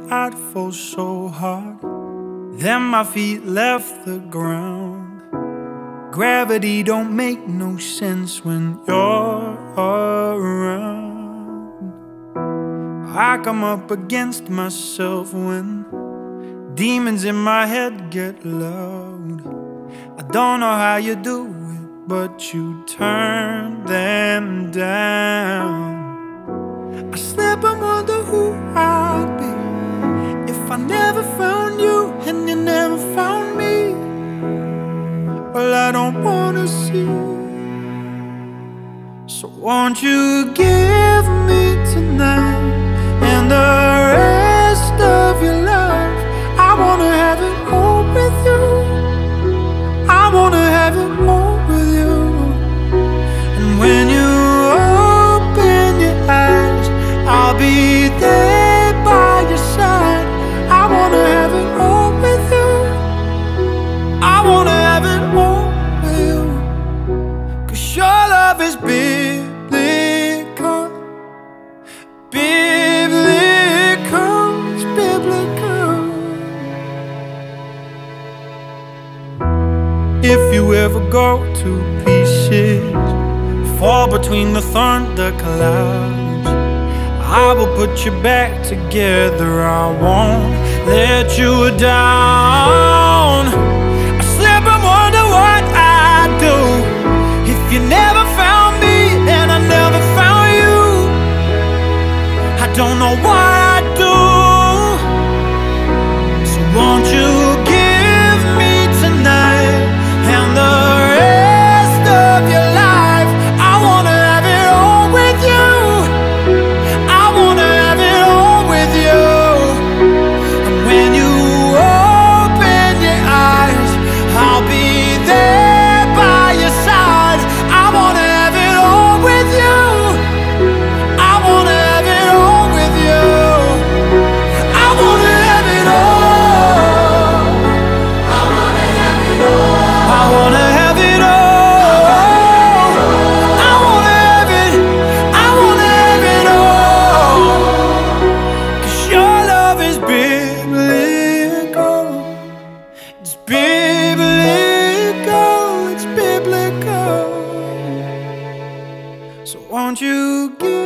I'd fall so hard. Then my feet left the ground. Gravity don't make no sense when you're around. I come up against myself when demons in my head get loud. I don't know how you do it, but you turn them down. I slip and wonder who I'd be if I never found you and you never found me. Well, I don't wanna see. So won't you give me tonight and the rest of your life? I wanna have it all with you. I wanna have it all with you. And when you open your eyes, I'll be there by your side. I wanna have it all with you. I wanna have it all with you. 'Cause your love is biblical. Biblical, it's biblical. If you ever go to pieces, fall between the thunder clouds, I will put you back together. I won't let you down. I slip and wonder what I'd do if you never found me and I never found you. I don't know what I'd do. So won't you give me tonight and the rest of your life? I wanna have it all with you. I wanna have it all with you. And when you open your eyes, I'll be there by your side. I wanna have it all with you. I wanna have it all with you. I wanna have it all. I wanna have it all. I wanna have it all. I wanna have it. I wanna have it all. 'Cause your love is biblical. It's biblical. It's biblical. So won't you give